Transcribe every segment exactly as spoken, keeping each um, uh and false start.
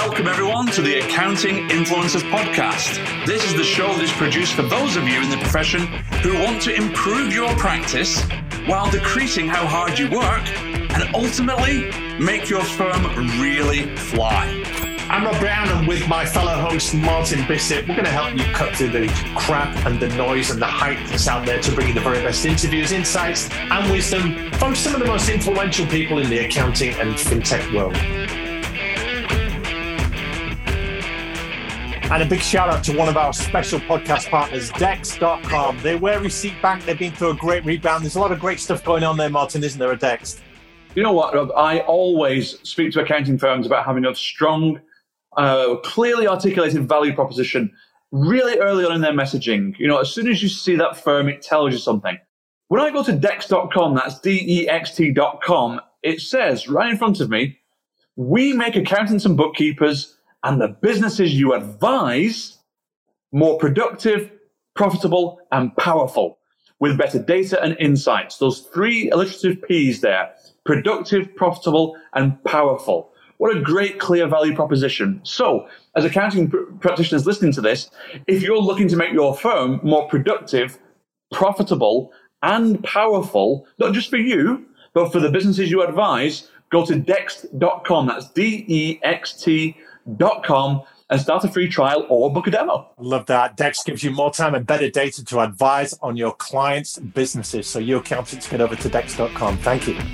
Welcome, everyone, to the Accounting Influencers Podcast. This is the show that is produced for those of you in the profession who want to improve your practice while decreasing how hard you work and ultimately make your firm really fly. I'm Rob Brown, and with my fellow host Martin Bissett, we're going to help you cut through the crap and the noise and the hype that's out there to bring you the very best interviews, insights, and wisdom from some of the most influential people in the accounting and fintech world. And a big shout out to one of our special podcast partners, Dex dot com. They were Receipt Bank. They've been through a great rebound. There's a lot of great stuff going on there, Martin, isn't there, at Dex? You know what, Rob? I always speak to accounting firms about having a strong, uh, clearly articulated value proposition really early on in their messaging. You know, as soon as you see that firm, it tells you something. When I go to Dex dot com, that's D E X T dot com, it says right in front of me, we make accountants and bookkeepers and the businesses you advise more productive, profitable, and powerful with better data and insights. Those three alliterative P's there, productive, profitable, and powerful. What a great, clear value proposition. So, as accounting pr- practitioners listening to this, if you're looking to make your firm more productive, profitable, and powerful, not just for you, but for the businesses you advise, go to Dex dot com. That's D E X T dot com and start a free trial or book a demo. Love that. Dex gives you more time and better data to advise on your clients' businesses. So you accountants, get over to Dex dot com. Thank you.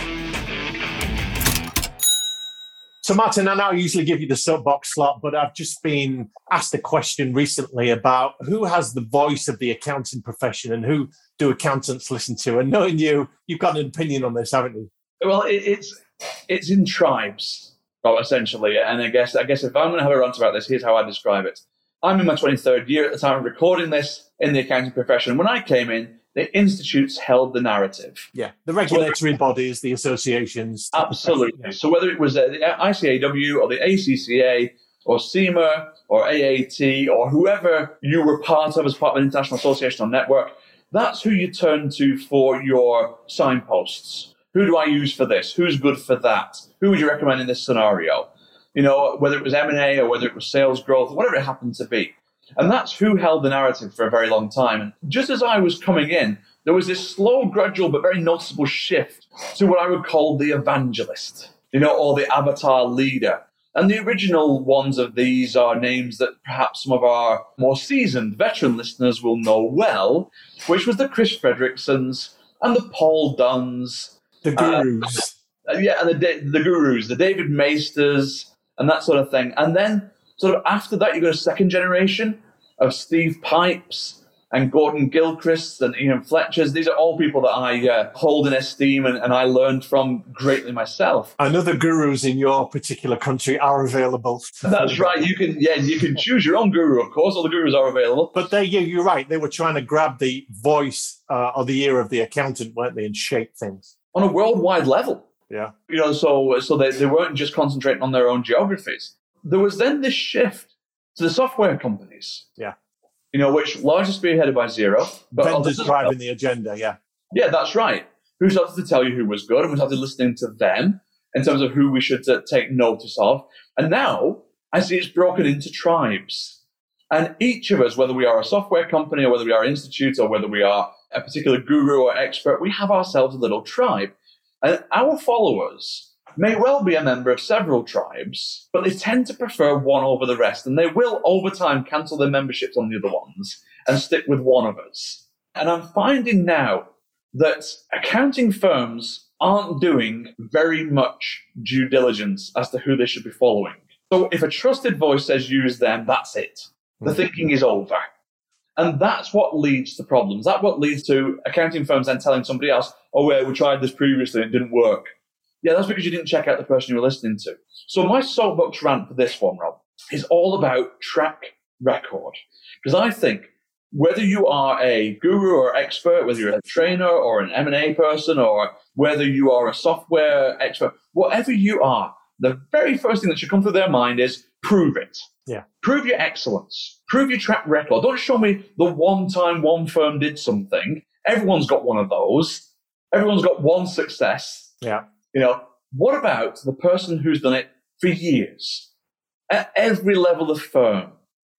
So Martin, I know I usually give you the soapbox slot, but I've just been asked a question recently about who has the voice of the accounting profession and who do accountants listen to? And knowing you, you've got an opinion on this, haven't you? Well, it, it's it's in tribes. Well, essentially, and I guess I guess if I'm going to have a rant about this, here's how I describe it. I'm in my twenty-third year at the time of recording this in the accounting profession. When I came in, the institutes held the narrative. Yeah, the regulatory so, bodies, the associations. Absolutely. Yeah. So whether it was uh, the I C A W or the A C C A or SEMA or A A T or whoever you were part of as part of an international association or network, that's who you turn to for your signposts. Who do I use for this? Who's good for that? Who would you recommend in this scenario? You know, whether it was M and A or whether it was sales growth, whatever it happened to be. And that's who held the narrative for a very long time. And just as I was coming in, there was this slow, gradual, but very noticeable shift to what I would call the evangelist, you know, or the avatar leader. And the original ones of these are names that perhaps some of our more seasoned veteran listeners will know well, which was the Chris Fredricksons and the Paul Dunns, the gurus. Uh, yeah, and the the gurus, the David Maesters, and that sort of thing. And then sort of after that, you got a second generation of Steve Pipes and Gordon Gilchrist and Ian Fletchers. These are all people that I uh, hold in esteem and, and I learned from greatly myself. I know the gurus in your particular country are available. That's right. You can, yeah, you can choose your own guru, of course. All the gurus are available. But they, yeah, you're right. They were trying to grab the voice uh, or the ear of the accountant, weren't they, and shape things on a worldwide level. Yeah. You know, so so they, they weren't just concentrating on their own geographies. There was then this shift to the software companies. Yeah. You know, which largely spearheaded by Xero. But vendors driving the agenda, yeah. Yeah, that's right. Who started to tell you who was good, and we started listening to them in terms of who we should uh, take notice of. And now I see it's broken into tribes. And each of us, whether we are a software company or whether we are an institute or whether we are a particular guru or expert, we have ourselves a little tribe. And our followers may well be a member of several tribes, but they tend to prefer one over the rest. And they will, over time, cancel their memberships on the other ones and stick with one of us. And I'm finding now that accounting firms aren't doing very much due diligence as to who they should be following. So if a trusted voice says use them, that's it. The thinking is over. And that's what leads to problems. That's what leads to accounting firms then telling somebody else, oh, yeah, we tried this previously and it didn't work. Yeah, that's because you didn't check out the person you were listening to. So my soapbox rant for this one, Rob, is all about track record. Because I think whether you are a guru or expert, whether you're a trainer or an M and A person, or whether you are a software expert, whatever you are, the very first thing that should come through their mind is prove it. Yeah. Prove your excellence. Prove your track record. Don't show me the one time one firm did something. Everyone's got one of those. Everyone's got one success. Yeah. You know, what about the person who's done it for years? at every level of firm,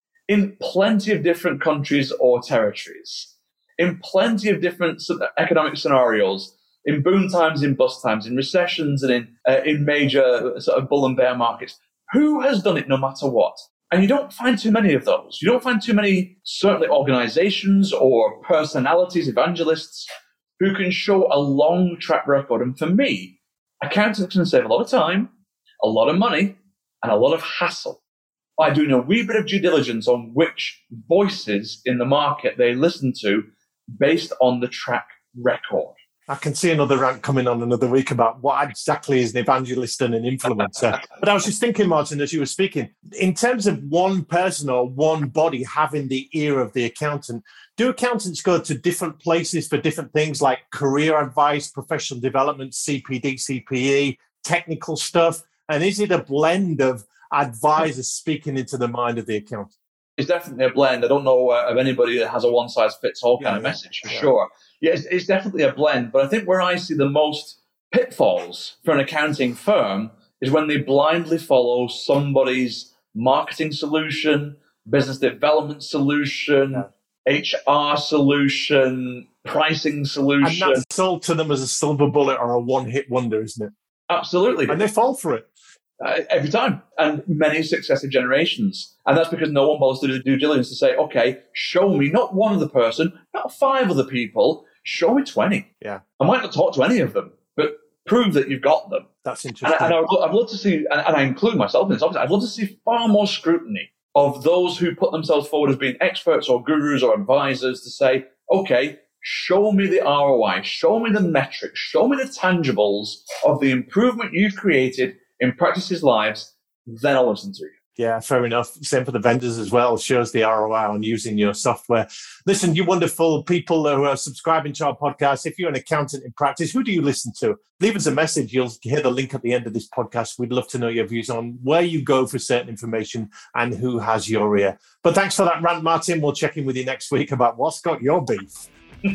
in plenty of different countries or territories, in plenty of different economic scenarios, in boom times, in bust times, in recessions, and in uh, in major sort of bull and bear markets. Who has done it no matter what? And you don't find too many of those. You don't find too many, certainly organizations or personalities, evangelists, who can show a long track record. And for me, accountants can save a lot of time, a lot of money, and a lot of hassle by doing a wee bit of due diligence on which voices in the market they listen to based on the track record. I can see another rant coming on another week about what exactly is an evangelist and an influencer. But I was just thinking, Martin, as you were speaking, in terms of one person or one body having the ear of the accountant, do accountants go to different places for different things like career advice, professional development, C P D, C P E, technical stuff? And is it a blend of advisors speaking into the mind of the accountant? It's definitely a blend. I don't know uh, of anybody that has a one-size-fits-all kind yeah, of message, for yeah. sure. Yeah, it's, it's definitely a blend. But I think where I see the most pitfalls for an accounting firm is when they blindly follow somebody's marketing solution, business development solution, yeah. H R solution, pricing solution. And that's sold to them as a silver bullet or a one-hit wonder, isn't it? Absolutely. And they fall for it. Uh, every time, and many successive generations. And that's because no one bothers to do due diligence to say, okay, show me not one other person, not five other people, show me twenty. Yeah. I might not talk to any of them, but prove that you've got them. That's interesting. And, and I would, I'd love to see, and, and I include myself in this, obviously, I'd love to see far more scrutiny of those who put themselves forward as being experts or gurus or advisors to say, okay, show me the R O I, show me the metrics, show me the tangibles of the improvement you've created in practices' lives, then I'll listen to you. Yeah, fair enough. Same for the vendors as well. Shows the R O I on using your software. Listen, you wonderful people who are subscribing to our podcast. If you're an accountant in practice, who do you listen to? Leave us a message. You'll hear the link at the end of this podcast. We'd love to know your views on where you go for certain information and who has your ear. But thanks for that rant, Martin. We'll check in with you next week about what's got your beef.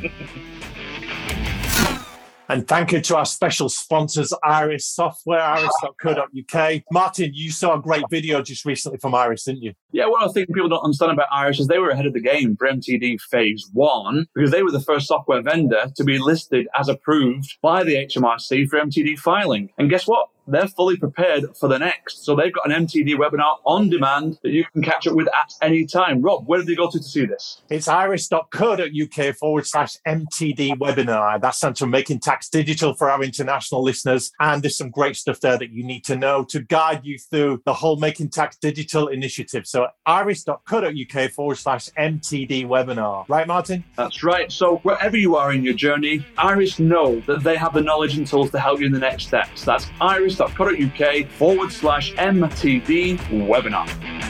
And thank you to our special sponsors, Iris Software, iris dot co dot uk. Martin, you saw a great video just recently from Iris, didn't you? Yeah, what I think people don't understand about Iris is they were ahead of the game for M T D Phase one because they were the first software vendor to be listed as approved by the H M R C for M T D filing. And guess what? They're fully prepared for the next. So they've got an M T D webinar on demand that you can catch up with at any time. Rob, where did they go to to see this? It's iris dot co dot uk forward slash M T D webinar. That stands for Making Tax Digital for our international listeners. And there's some great stuff there that you need to know to guide you through the whole Making Tax Digital initiative. So iris dot co dot uk forward slash M T D webinar. Right, Martin? That's right. So wherever you are in your journey, Iris know that they have the knowledge and tools to help you in the next steps. That's iris dot co dot uk forward slash M T D webinar.